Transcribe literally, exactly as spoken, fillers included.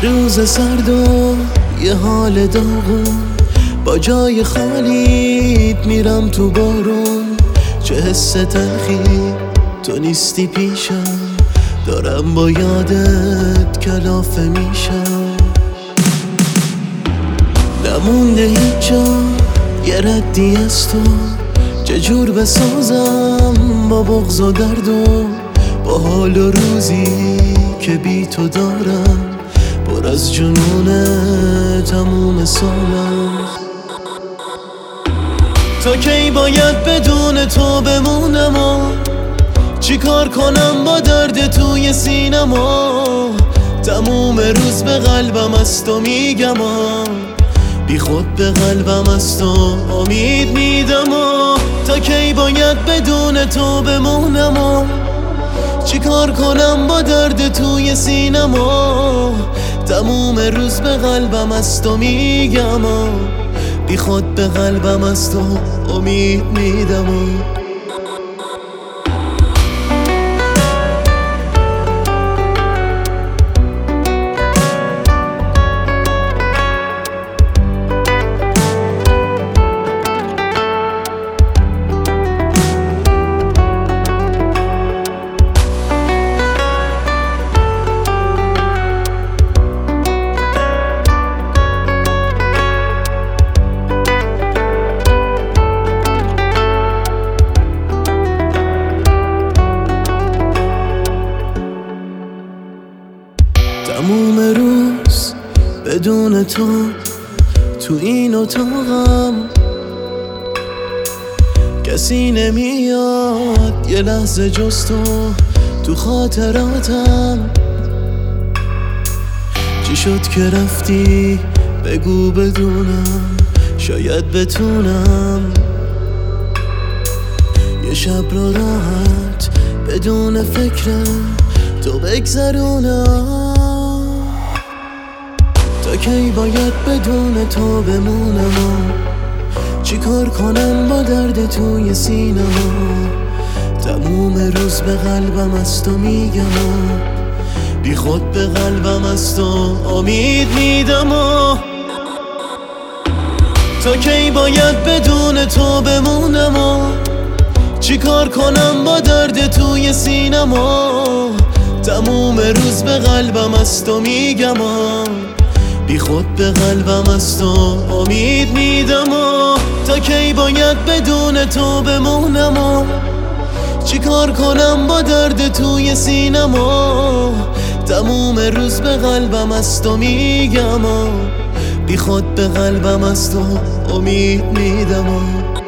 روز سرد و یه حال داغون، با جای خالیت میرم تو بارون. چه حس تلخی تو نیستی پیشم، دارم با یادت کلافه میشم. نمونده هیچ جا یه ردی از تو، چجور بسازم با بغض و درد و با حال و روزی که بی تو دارم. پر از جنونه تموم سالم. تا کی باید بدون تو بمونم و چی کار کنم با درد توی سینم و تموم روز به قلبم از تو میگم و بی خود به قلبم از تو امید میدم و تا کی باید بدون تو بمونم و چی کار کنم با درد توی سینم و تموم روز به قلبم از تو میگم و بی خود به قلبم از تو امید میدم و تموم روز بدون تو تو این اتاقم، کسی نمیاد یه لحظه جز تو تو خاطراتم. چی شد که رفتی بگو بدونم، شاید بتونم یه شب رو راحت بدون فکر تو بگذرونم. تا کی باید بدون تو بمونم و چی کار کنم با درد توی سینم و تموم روز به قلبم از تو میگم و بی خود به قلبم از تو امید میدم و تا کی باید بدون تو بمونم و چی کار کنم با درد توی سینم و تموم روز به قلبم از تو میگم و بی خود به قلبم از تو امید میدم و تا کی باید بدون تو بمونم و چی کار کنم با درد توی سینم و تموم روز به قلبم از تو میگم و بی خود به قلبم از تو امید میدم و